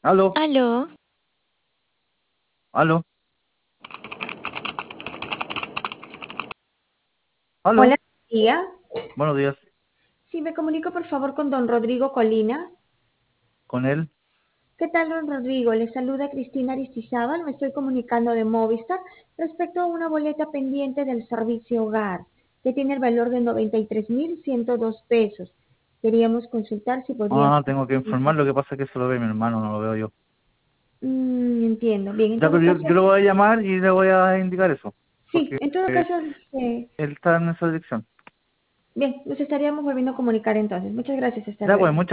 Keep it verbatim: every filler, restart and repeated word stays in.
Aló, Aló, aló, Hola, aló. tía. Buenos días. Sí, me comunico por favor con don Rodrigo Colina. ¿Con él? ¿Qué tal, don Rodrigo? Le saluda Cristina Aristizábal. Me estoy comunicando de Movistar respecto a una boleta pendiente del servicio hogar que tiene el valor de noventa y tres mil ciento dos pesos. Queríamos consultar si podríamos... Ah, tengo que informar. Lo que pasa es que eso lo ve mi hermano, no lo veo yo. Mm, entiendo. Bien, en Ya, todo pero yo, caso, yo lo voy a llamar y le voy a indicar eso. sí, Porque en todo eh, caso, eh, él está en esa dirección. bien, nos estaríamos volviendo a comunicar entonces. Muchas gracias, hasta Ya, pues, luego. muchas